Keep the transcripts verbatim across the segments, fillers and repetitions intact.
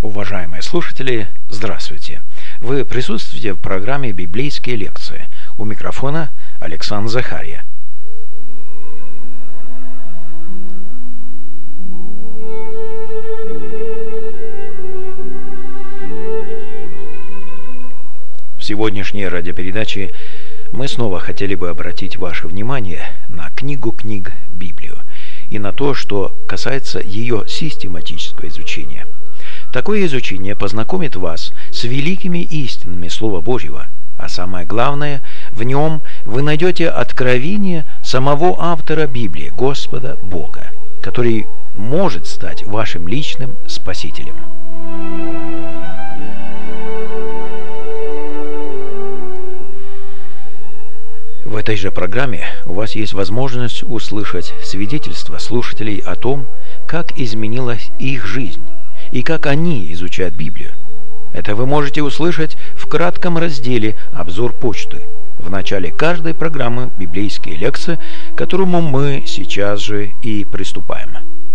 Уважаемые слушатели, здравствуйте! Вы присутствуете в программе «Библейские лекции». У микрофона Александр Захарья. В сегодняшней радиопередаче мы снова хотели бы обратить ваше внимание на книгу книг Библию и на то, что касается ее систематического изучения. Такое изучение познакомит вас с великими истинами Слова Божьего, а самое главное, в нем вы найдете откровение самого автора Библии, Господа Бога, который может стать вашим личным спасителем. В этой же программе у вас есть возможность услышать свидетельства слушателей о том, как изменилась их жизнь и как они изучают Библию. Это вы можете услышать в кратком разделе «Обзор почты» в начале каждой программы «Библейские лекции», к которому мы сейчас же и приступаем.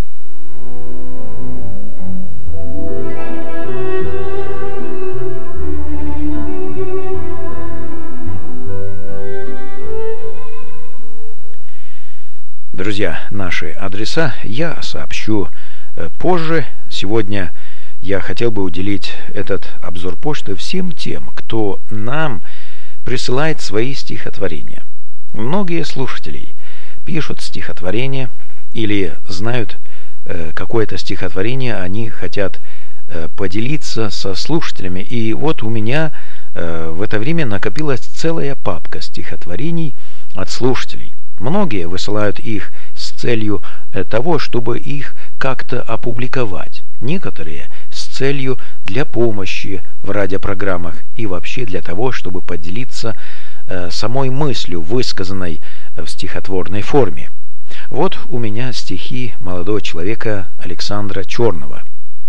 Друзья, наши адреса я сообщу позже. Сегодня я хотел бы уделить этот обзор почты всем тем, кто нам присылает свои стихотворения. Многие слушатели пишут стихотворения или знают э, какое-то стихотворение, они хотят э, поделиться со слушателями. И вот у меня э, в это время накопилась целая папка стихотворений от слушателей. Многие высылают их с целью того, чтобы их как-то опубликовать. Некоторые с целью для помощи в радиопрограммах и вообще для того, чтобы поделиться э, самой мыслью, высказанной в стихотворной форме. Вот у меня стихи молодого человека Александра Черного.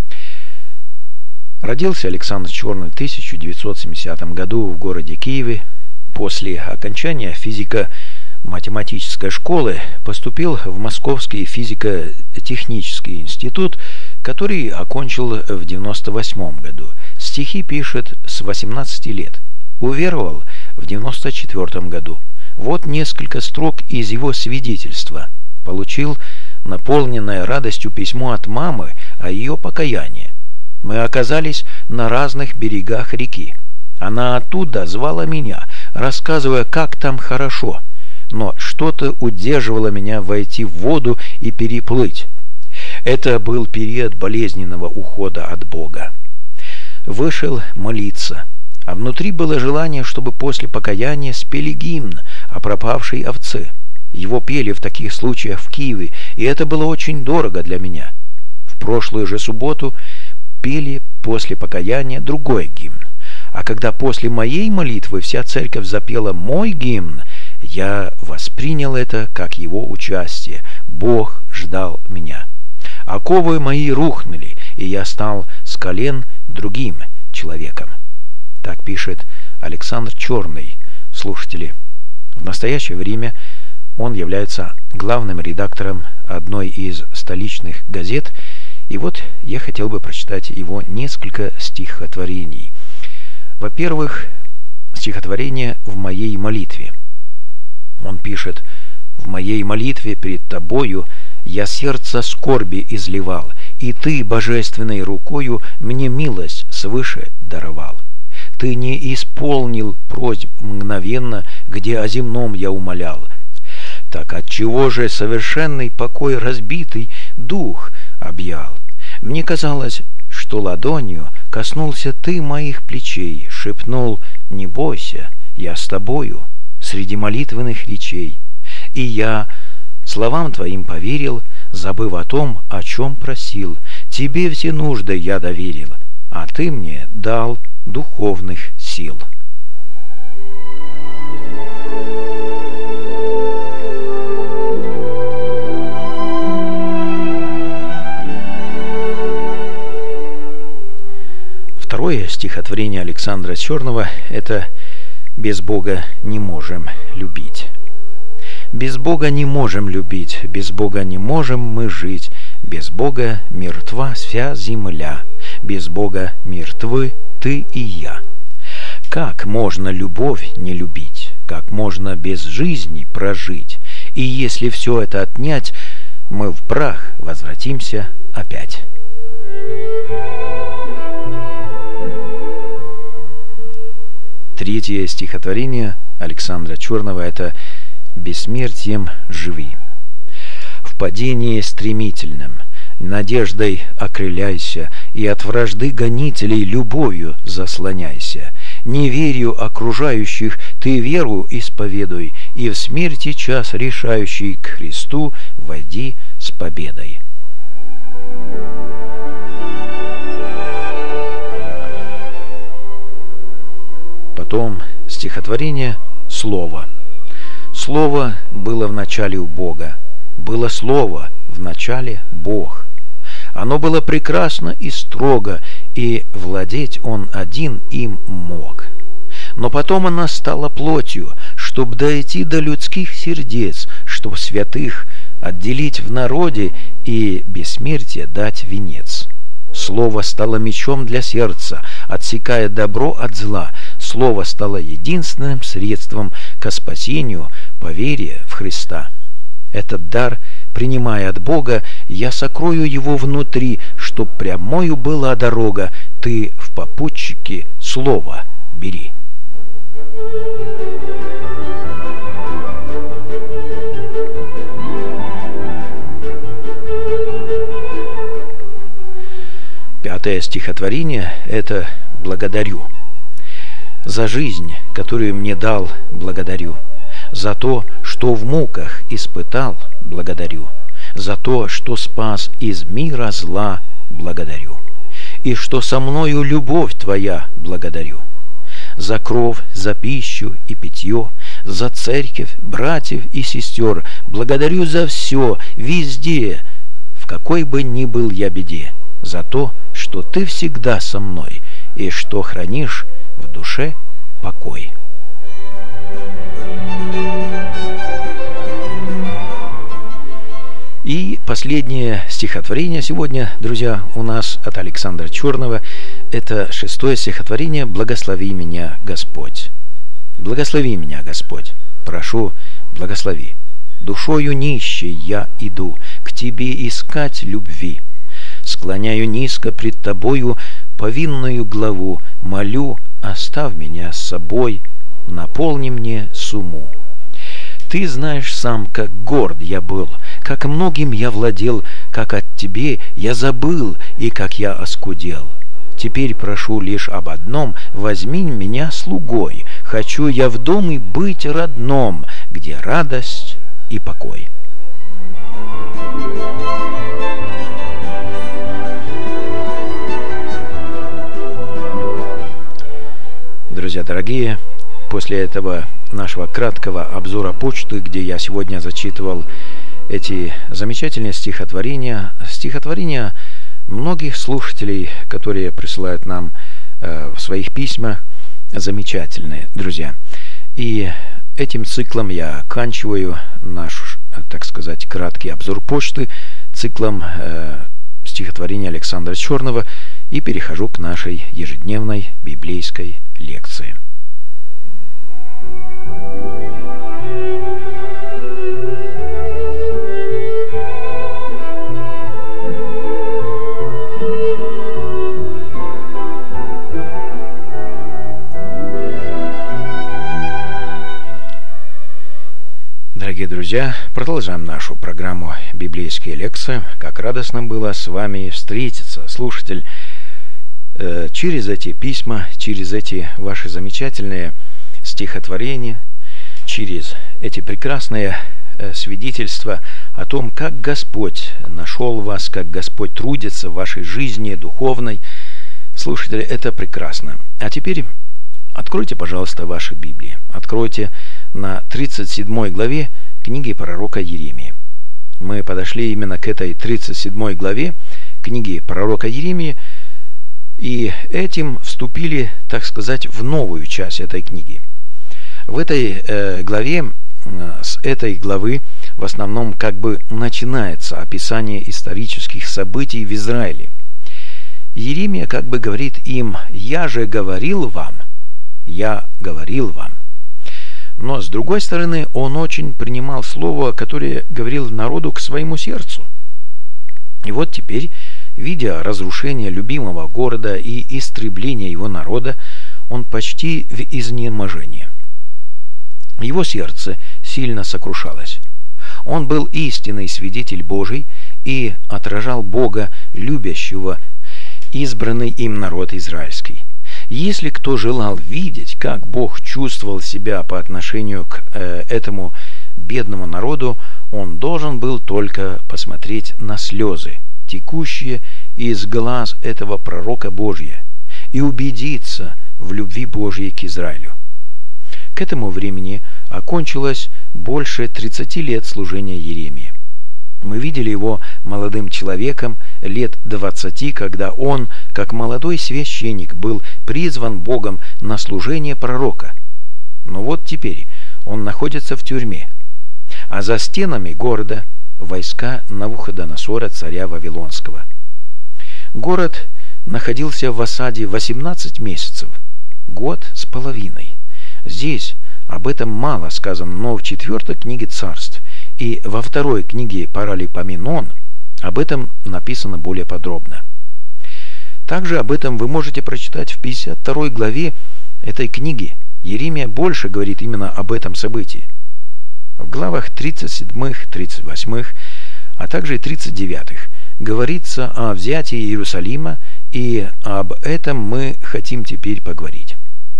Родился Александр Черный в тысяча девятьсот семидесятом году в городе Киеве. После окончания физико математической школы поступил в Московский физико-технический институт, который окончил в девяносто восьмом году. Стихи пишет с восемнадцати лет. Уверовал в девяносто четвёртом году. Вот несколько строк из его свидетельства. Получил наполненное радостью письмо от мамы о ее покаянии. Мы оказались на разных берегах реки. Она оттуда звала меня, рассказывая, как там хорошо. Но что-то удерживало меня войти в воду и переплыть. Это был период болезненного ухода от Бога. Вышел молиться, а внутри было желание, чтобы после покаяния спели гимн о пропавшей овце. Его пели в таких случаях в Киеве, и это было очень дорого для меня. В прошлую же субботу пели после покаяния другой гимн. А когда после моей молитвы вся церковь запела мой гимн, я воспринял это как его участие. Бог ждал меня. Оковы мои рухнули, и я стал с колен другим человеком. Так пишет Александр Черный. Слушатели, в настоящее время он является главным редактором одной из столичных газет. И вот я хотел бы прочитать его несколько стихотворений. Во-первых, стихотворение «В моей молитве». Он пишет: «В моей молитве перед тобою я сердце скорби изливал, и ты божественной рукою мне милость свыше даровал. Ты не исполнил просьб мгновенно, где о земном я умолял. Так отчего же совершенный покой разбитый дух объял? Мне казалось, что ладонью коснулся ты моих плечей, шепнул: не бойся, я с тобою среди молитвенных речей. И я словам твоим поверил, забыв о том, о чем просил. Тебе все нужды я доверил, а ты мне дал духовных сил». Второе стихотворение Александра Черного – это «Без Бога не можем любить». Без Бога не можем любить, без Бога не можем мы жить, без Бога мертва вся земля, без Бога мертвы ты и я. Как можно любовь не любить? Как можно без жизни прожить? И если все это отнять, мы в прах возвратимся опять. Третье стихотворение Александра Черного – это «Бессмертием живи». В падении стремительном надеждой окрыляйся, и от вражды гонителей любовью заслоняйся. Неверию окружающих ты веру исповедуй, и в смерти час решающий к Христу войди с победой. Потом стихотворение «Слово». Слово было в начале у Бога, было Слово, в начале Бог. Оно было прекрасно и строго, и владеть Он один им мог. Но потом она стала плотью, чтоб дойти до людских сердец, чтоб святых отделить в народе и бессмертие дать венец. Слово стало мечом для сердца, отсекая добро от зла. Слово стало единственным средством ко спасению по вере в Христа. Этот дар, принимая от Бога, я сокрою его внутри, чтоб прямою была дорога. Ты в попутчике слово бери. Пятое стихотворение – это «Благодарю». За жизнь, которую мне дал, благодарю. За то, что в муках испытал, благодарю. За то, что спас из мира зла, благодарю. И что со мною любовь твоя, благодарю. За кров, за пищу и питье, за церковь, братьев и сестер, благодарю за все, везде, в какой бы ни был я беде. За то, что ты всегда со мной, и что хранишь в душе покой. И последнее стихотворение сегодня, друзья, у нас от Александра Черного. Это шестое стихотворение «Благослови меня, Господь». «Благослови меня, Господь, прошу, благослови. Душою нищей я иду к Тебе искать любви. Склоняю низко пред Тобою повинную главу, молю, оставь меня с собой, наполни мне сумму. Ты знаешь сам, как горд я был, как многим я владел, как от Тебе я забыл и как я оскудел. Теперь прошу лишь об одном, возьми меня слугой, хочу я в доме быть родном, где радость и покой». Друзья дорогие, после этого нашего краткого обзора почты, где я сегодня зачитывал эти замечательные стихотворения, стихотворения многих слушателей, которые присылают нам э, в своих письмах, замечательные, друзья. И этим циклом я оканчиваю наш, так сказать, краткий обзор почты, циклом э, стихотворения Александра Черного, и перехожу к нашей ежедневной библейской лекции. Дорогие друзья, продолжаем нашу программу «Библейские лекции». Как радостно было с вами встретиться, слушатель, э, через эти письма, через эти ваши замечательные стихотворения, через эти прекрасные э, свидетельства о том, как Господь нашел вас, как Господь трудится в вашей жизни духовной. Слушатели, это прекрасно. А теперь откройте, пожалуйста, ваши Библии. Откройте на тридцать седьмой главе книги пророка Иеремии. Мы подошли именно к этой тридцать седьмой главе книги пророка Иеремии, и этим вступили, так сказать, в новую часть этой книги. В этой э, главе, э, с этой главы в основном как бы начинается описание исторических событий в Израиле. Иеремия как бы говорит им: «Я же говорил вам, я говорил вам». Но, с другой стороны, он очень принимал слово, которое говорил народу к своему сердцу. И вот теперь, видя разрушение любимого города и истребление его народа, он почти в изнеможении. Его сердце сильно сокрушалось. Он был истинный свидетель Божий и отражал Бога, любящего избранный им народ израильский. Если кто желал видеть, как Бог чувствовал себя по отношению к э, этому бедному народу, он должен был только посмотреть на слезы, текущие из глаз этого пророка Божия, и убедиться в любви Божьей к Израилю. К этому времени окончилось больше тридцати лет служения Иеремии. Мы видели его молодым человеком лет двадцати, когда он, как молодой священник, был призван Богом на служение пророка. Но вот теперь он находится в тюрьме, а за стенами города войска Навуходоносора, царя Вавилонского. Город находился в осаде восемнадцать месяцев, год с половиной. Здесь об этом мало сказано, но в четвертой книге Царств и во второй книге Паралипоменон об этом написано более подробно. Также об этом вы можете прочитать в пятьдесят второй главе этой книги. Иеремия больше говорит именно об этом событии. В главах тридцать седьмом, тридцать восьмом, а также и тридцать девятом говорится о взятии Иерусалима, и об этом мы хотим теперь поговорить.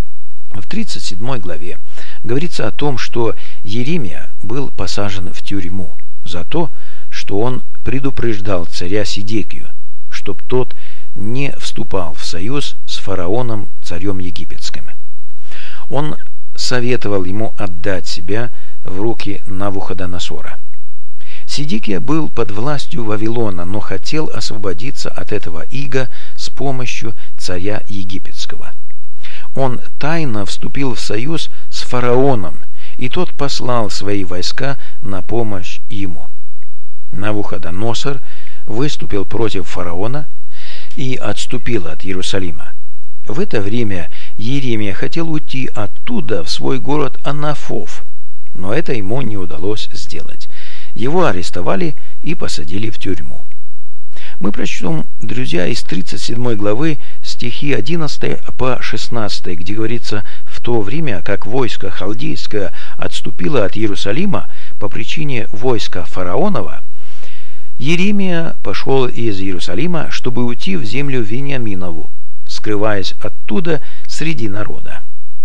В тридцать седьмой главе говорится о том, что Иеремия был посажен в тюрьму за то, что он предупреждал царя Сидекию, чтоб тот не вступал в союз с фараоном, царем египетским. Он советовал ему отдать себя в руки Навуходоносора. Сидекия был под властью Вавилона, но хотел освободиться от этого ига с помощью царя египетского. Он тайно вступил в союз с фараоном, и тот послал свои войска на помощь ему. Навуходоносор выступил против фараона и отступил от Иерусалима. В это время Иеремия хотел уйти оттуда в свой город Анафов, но это ему не удалось сделать. Его арестовали и посадили в тюрьму. Мы прочтем, друзья, из тридцать седьмой главы стихи одиннадцатый по шестнадцатый, где говорится: «В то время, как войско халдейское отступило от Иерусалима по причине войска фараонова, Иеремия пошел из Иерусалима, чтобы уйти в землю Вениаминову, скрываясь оттуда среди народа.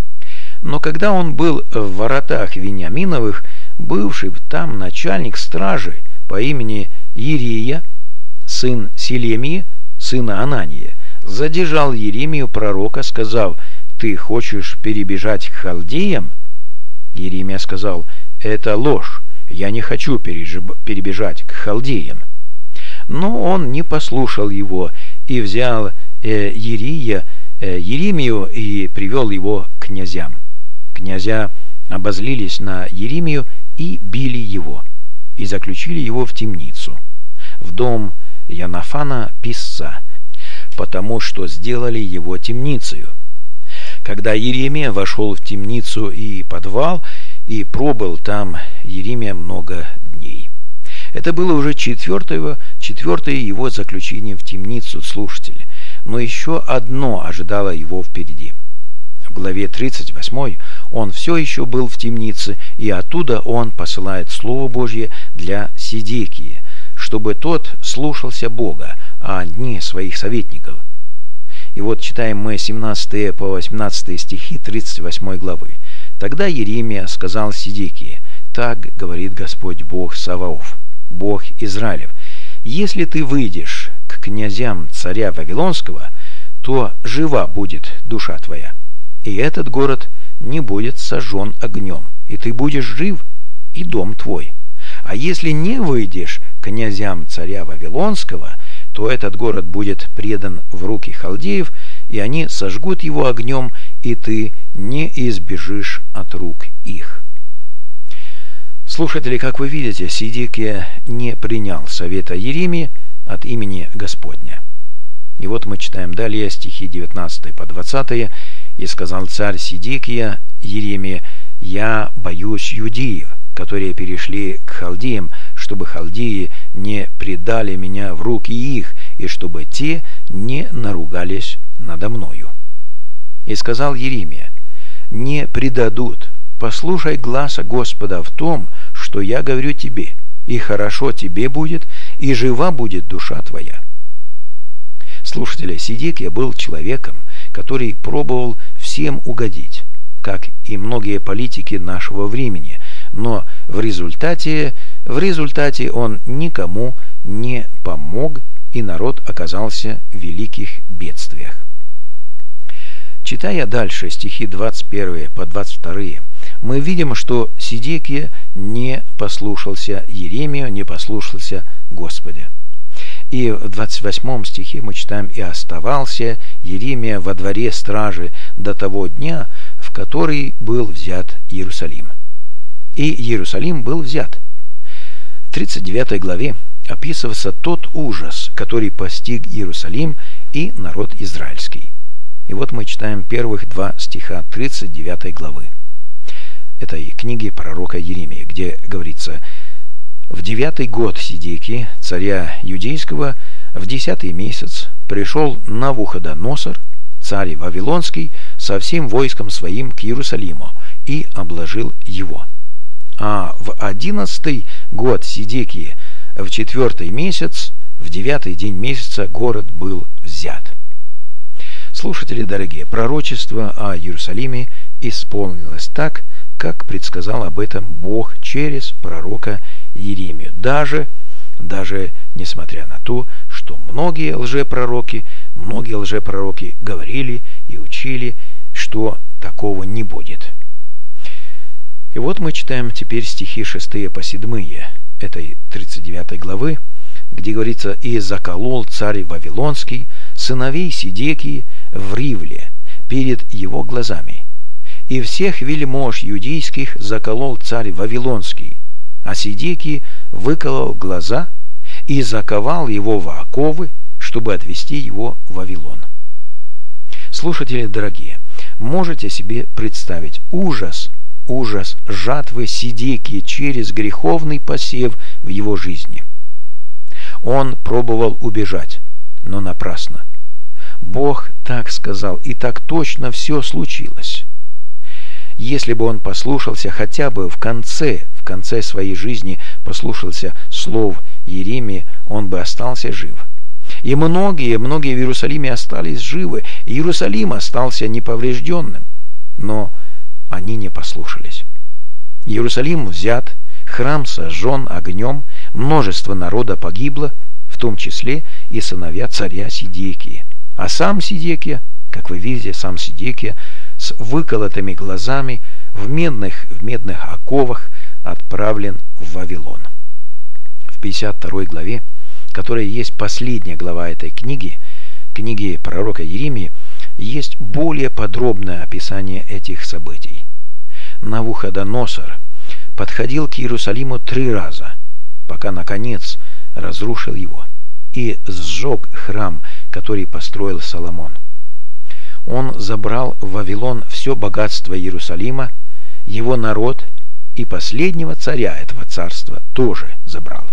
Но когда он был в воротах Вениаминовых, бывший там начальник стражи по имени Иерия, сын Селемии, сына Анания, задержал Иеремию пророка, сказав: «Ты хочешь перебежать к халдеям?» Иеремия сказал: «Это ложь, я не хочу перебежать к халдеям». Но он не послушал его и взял э, Иерия, э, Иеремию и привел его к князям. Князья обозлились на Иеремию и били его, и заключили его в темницу, в дом Янафана писца, потому что сделали его темницею. Когда Иеремия вошел в темницу и подвал, и пробыл там Иеремия много дней. Это было уже четвертое, четвертое его заключение в темницу, слушатели, но еще одно ожидало его впереди. В главе тридцать восьмой он все еще был в темнице, и оттуда он посылает Слово Божье для Сидекии, чтобы тот слушался Бога, а не своих советников. И вот читаем мы семнадцатый по восемнадцатый стихи тридцать восьмой главы. «Тогда Иеремия сказал Сидекии: так говорит Господь Бог Саваоф, Бог Израилев: если ты выйдешь к князям царя Вавилонского, то жива будет душа твоя, и этот город не будет сожжен огнем, и ты будешь жив, и дом твой. А если не выйдешь к князям царя Вавилонского, то этот город будет предан в руки халдеев, и они сожгут его огнем, и ты не избежишь от рук их». Слушатели, как вы видите, Сидекия не принял совета Иеремии от имени Господня. И вот мы читаем далее стихи девятнадцатый по двадцатый. «И сказал царь Сидекия Еремии: я боюсь юдеев, которые перешли к халдеям, чтобы халдеи не предали меня в руки их, и чтобы те не наругались надо мною. И сказал Еремия: не предадут, послушай гласа Господа в том, что я говорю тебе, и хорошо тебе будет, и жива будет душа твоя». Слушатели, Сидекия был человеком, который пробовал всем угодить, как и многие политики нашего времени, но в результате, в результате он никому не помог, и народ оказался в великих бедствиях. Читая дальше стихи двадцать первый по двадцать второй, мы видим, что Сидекия не послушался Еремию, не послушался Господа. И в двадцать восьмом стихе мы читаем: «И оставался Еремия во дворе стражи до того дня, в который был взят Иерусалим». И Иерусалим был взят. В тридцать девятой главе описывается тот ужас, который постиг Иерусалим и народ израильский. И вот мы читаем первых два стиха тридцать девятой главы этой книги пророка Еремии, где говорится: «В девятый год Сидекии, царя Юдейского, в десятый месяц пришел Навуходоносор, царь Вавилонский, со всем войском своим к Иерусалиму и обложил его. А в одиннадцатый год Сидекии, в четвертый месяц, в девятый день месяца город был взят». Слушатели дорогие, пророчество о Иерусалиме исполнилось так, как предсказал об этом Бог через пророка Еремию, даже, даже несмотря на то, что многие лжепророки, многие лжепророки говорили и учили, что такого не будет. И вот мы читаем теперь стихи шестые по седьмые этой тридцать девятой главы, где говорится: «И заколол царь Вавилонский сыновей Сидекии в Ривле перед его глазами, и всех вельмож юдейских заколол царь Вавилонский, а Сидекии выколол глаза и заковал его в оковы, чтобы отвести его в Вавилон». Слушатели дорогие, можете себе представить ужас, ужас жатвы Сидекии через греховный посев в его жизни? Он пробовал убежать, но напрасно. Бог так сказал, и так точно все случилось. Если бы он послушался хотя бы в конце, в конце своей жизни, послушался слов Еремии, он бы остался жив. И многие, многие в Иерусалиме остались живы, и Иерусалим остался неповрежденным. Но они не послушались. Иерусалим взят, храм сожжен огнем, множество народа погибло, в том числе и сыновья царя Сидекии. А сам Сидекия, как вы видите, сам Сидекия с выколотыми глазами в медных, в медных оковах отправлен в Вавилон. В пятьдесят второй главе, которая есть последняя глава этой книги, книги пророка Еремии, есть более подробное описание этих событий. Навуходоносор подходил к Иерусалиму три раза, пока, наконец, разрушил его и сжег храм, который построил Соломон. Он забрал в Вавилон все богатство Иерусалима, его народ, и последнего царя этого царства тоже забрал.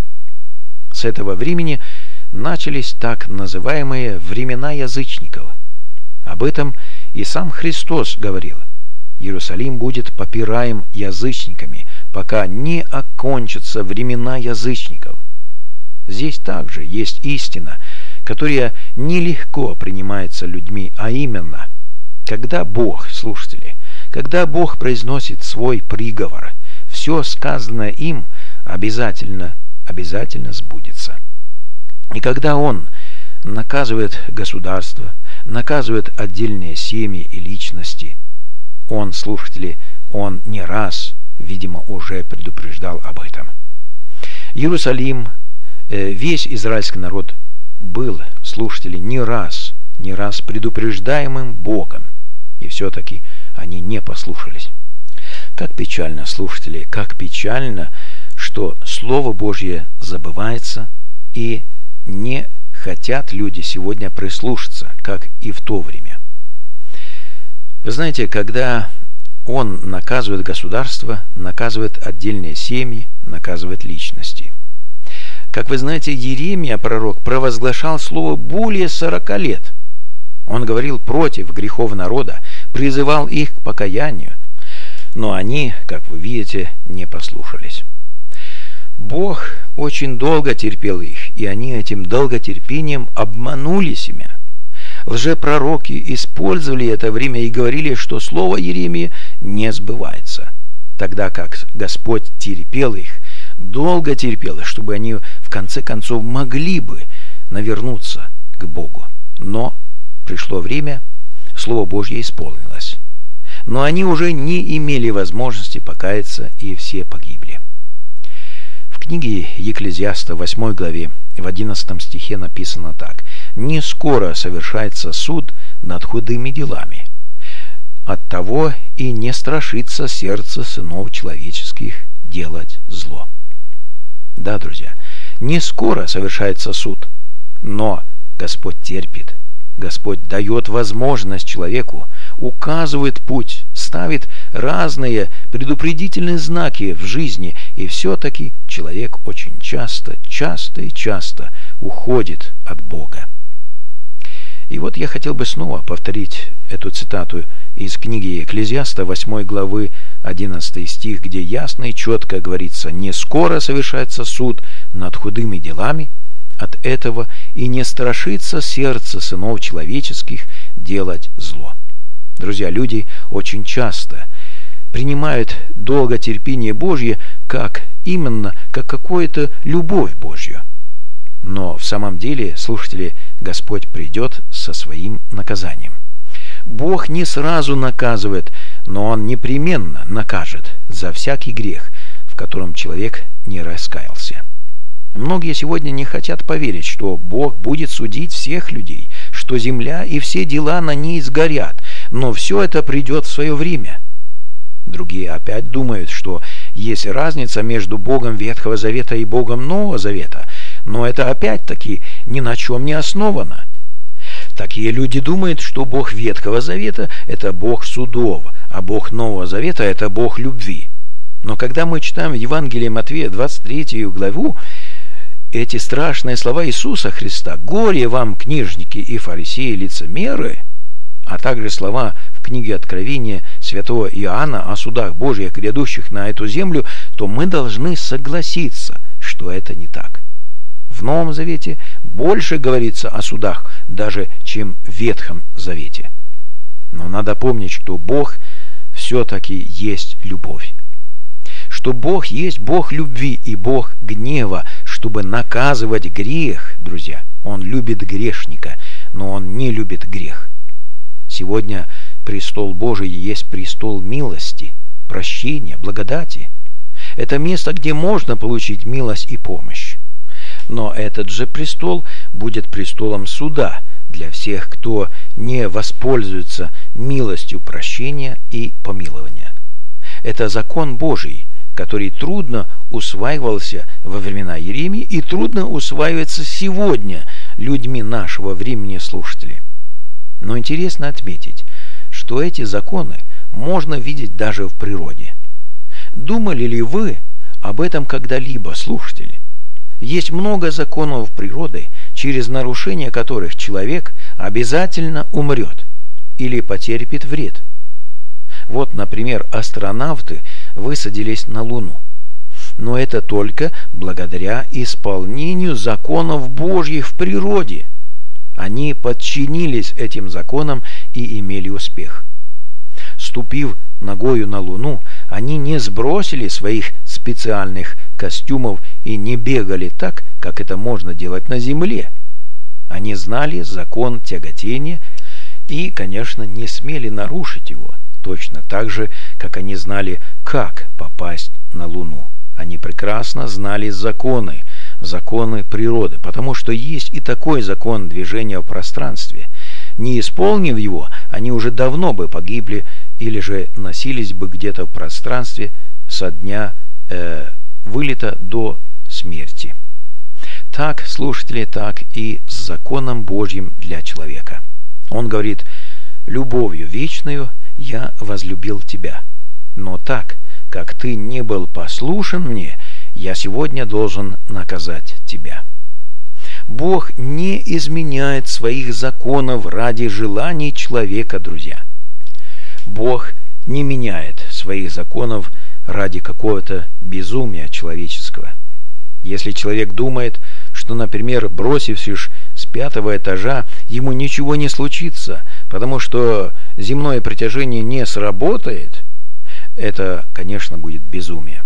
С этого времени начались так называемые времена язычников. Об этом и сам Христос говорил: Иерусалим будет попираем язычниками, пока не окончатся времена язычников. Здесь также есть истина, которая нелегко принимается людьми, а именно, когда Бог, слушатели, когда Бог произносит свой приговор, все сказанное им обязательно, обязательно сбудется. И когда Он наказывает государство, наказывает отдельные семьи и личности, Он, слушатели, Он не раз, видимо, уже предупреждал об этом. Иерусалим, весь израильский народ был, слушатели, не раз, не раз предупреждаемым Богом, и все-таки они не послушались. Как печально, слушатели, как печально, что Слово Божье забывается и не хотят люди сегодня прислушаться, как и в то время. Вы знаете, когда Он наказывает государство, наказывает отдельные семьи, наказывает личности. Как вы знаете, Иеремия, пророк, провозглашал слово более сорока лет. Он говорил против грехов народа, призывал их к покаянию, но они, как вы видите, не послушались. Бог очень долго терпел их, и они этим долготерпением обманули себя. Лжепророки использовали это время и говорили, что слово Иеремии не сбывается, тогда как Господь терпел их, долго терпел, чтобы они в конце концов могли бы навернуться к Богу. Но пришло время, Слово Божье исполнилось. Но они уже не имели возможности покаяться, и все погибли. В книге Екклезиаста, восьмой главе, в одиннадцатом стихе написано так: «Не скоро совершается суд над худыми делами. Оттого и не страшится сердце сынов человеческих делать зло». Да, друзья, не скоро совершается суд, но Господь терпит. Господь дает возможность человеку, указывает путь, ставит разные предупредительные знаки в жизни, и все-таки человек очень часто, часто и часто уходит от Бога. И вот я хотел бы снова повторить эту цитату из книги Екклезиаста, восьмой главы, одиннадцатый стих, где ясно и четко говорится: «Не скоро совершается суд над худыми делами, от этого и не страшится сердце сынов человеческих делать зло». Друзья, люди очень часто принимают долготерпение Божье как именно как какую-то любовь Божью. Но в самом деле, слушатели, Господь придет со своим наказанием. Бог не сразу наказывает, но Он непременно накажет за всякий грех, в котором человек не раскаялся. Многие сегодня не хотят поверить, что Бог будет судить всех людей, что земля и все дела на ней сгорят, но все это придет в свое время. Другие опять думают, что есть разница между Богом Ветхого Завета и Богом Нового Завета, но это опять-таки ни на чем не основано. Такие люди думают, что Бог Ветхого Завета – это Бог судов, а Бог Нового Завета – это Бог любви. Но когда мы читаем в Евангелии Матфея двадцать третью главу, эти страшные слова Иисуса Христа: «Горе вам, книжники и фарисеи, лицемеры», а также слова в книге Откровения святого Иоанна о судах Божьих, грядущих на эту землю, то мы должны согласиться, что это не так. В Новом Завете больше говорится о судах, даже чем в Ветхом Завете. Но надо помнить, что Бог все-таки есть любовь. Что Бог есть Бог любви и Бог гнева, чтобы наказывать грех, друзья. Он любит грешника, но Он не любит грех. Сегодня престол Божий есть престол милости, прощения, благодати. Это место, где можно получить милость и помощь. Но этот же престол будет престолом суда для всех, кто не воспользуется милостью прощения и помилования. Это закон Божий, который трудно усваивался во времена Иеремии и трудно усваивается сегодня людьми нашего времени, слушатели. Но интересно отметить, что эти законы можно видеть даже в природе. Думали ли вы об этом когда-либо, слушатели? Есть много законов природы, через нарушение которых человек обязательно умрет или потерпит вред. Вот, например, астронавты высадились на Луну. Но это только благодаря исполнению законов Божьих в природе. Они подчинились этим законам и имели успех. Ступив ногою на Луну, они не сбросили своих специальных костюмов и не бегали так, как это можно делать на Земле. Они знали закон тяготения и, конечно, не смели нарушить его, точно так же, как они знали, как попасть на Луну. Они прекрасно знали законы, законы природы, потому что есть и такой закон движения в пространстве. Не исполнив его, они уже давно бы погибли или же носились бы где-то в пространстве со дня э, вылета до смерти. так, слушатели, так и с законом Божьим для человека. Он говорит: «Любовью вечною я возлюбил тебя, но так, как ты не был послушен мне, я сегодня должен наказать тебя». Бог не изменяет своих законов ради желаний человека, друзья. Бог не меняет своих законов ради какого-то безумия человеческого. Если человек думает, что, например, бросившись с пятого этажа, ему ничего не случится, потому что земное притяжение не сработает, это, конечно, будет безумие.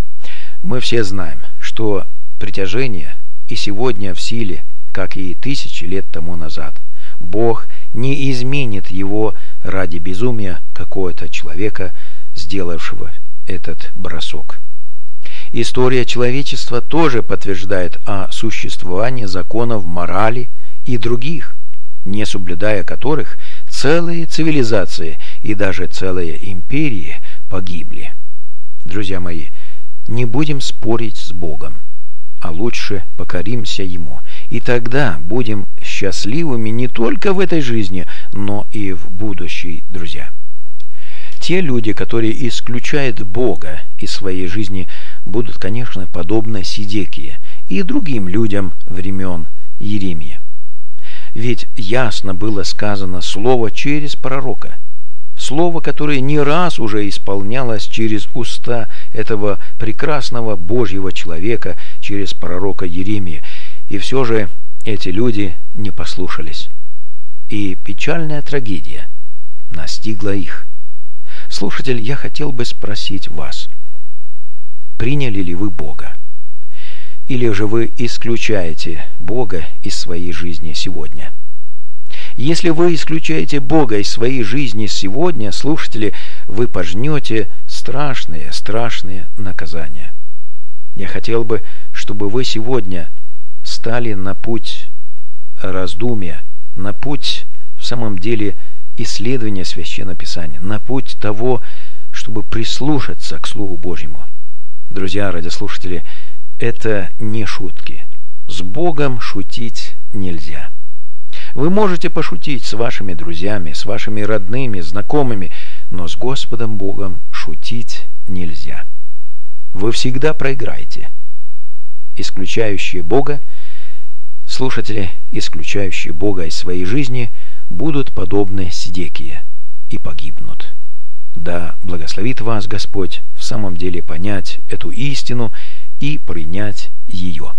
Мы все знаем, что притяжение и сегодня в силе, как и тысячи лет тому назад. Бог не изменит его ради безумия какого-то человека, сделавшего этот бросок. История человечества тоже подтверждает о существовании законов морали и других, не соблюдая которых целые цивилизации и даже целые империи погибли. Друзья мои, не будем спорить с Богом, а лучше покоримся Ему, и тогда будем счастливыми не только в этой жизни, но и в будущей, друзья. Те люди, которые исключают Бога из своей жизни, будут, конечно, подобны Сидекии и другим людям времен Иеремии. Ведь ясно было сказано слово через пророка, слово, которое не раз уже исполнялось через уста этого прекрасного Божьего человека, через пророка Иеремии. И все же эти люди не послушались. И печальная трагедия настигла их. Слушатель, я хотел бы спросить вас, приняли ли вы Бога? Или же вы исключаете Бога из своей жизни сегодня? Если вы исключаете Бога из своей жизни сегодня, слушатели, вы пожнете страшные, страшные наказания. Я хотел бы, чтобы вы сегодня стали на путь раздумья, на путь, в самом деле, исследования Священного Писания, на путь того, чтобы прислушаться к Слову Божьему. Друзья, радиослушатели, это не шутки. С Богом шутить нельзя. Вы можете пошутить с вашими друзьями, с вашими родными, знакомыми, но с Господом Богом шутить нельзя. Вы всегда проиграете. Исключающие Бога, слушатели, исключающие Бога из своей жизни, будут подобны Сидекии и погибнут. Да благословит вас Господь в самом деле понять эту истину и принять ее.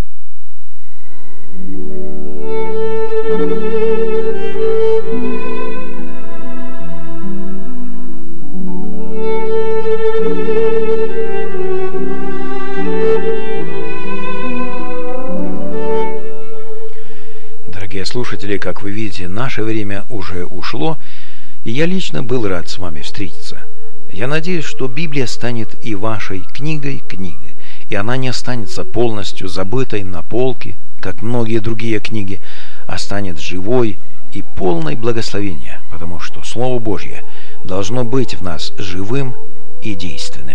Дорогие слушатели, как вы видите, наше время уже ушло, и я лично был рад с вами встретиться. Я надеюсь, что Библия станет и вашей книгой книги, и она не останется полностью забытой на полке, как многие другие книги, а станет живой и полной благословения, потому что Слово Божье должно быть в нас живым и действенным.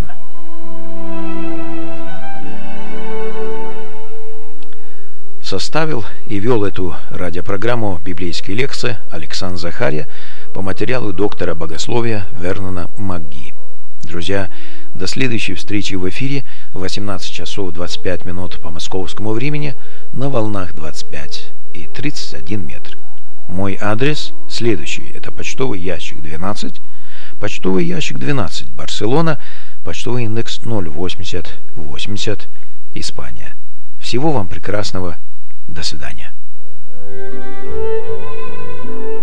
Составил и вел эту радиопрограмму «Библейские лекции» Александр Захарья по материалу доктора богословия Вернона МакГи. Друзья, до следующей встречи в эфире в восемнадцать часов двадцать пять минут по московскому времени на волнах двадцать пять и тридцать один метр. Мой адрес следующий. Это почтовый ящик двенадцать, почтовый ящик двенадцать, Барселона, почтовый индекс ноль восемьдесят восемьдесят, Испания. Всего вам прекрасного. До свидания.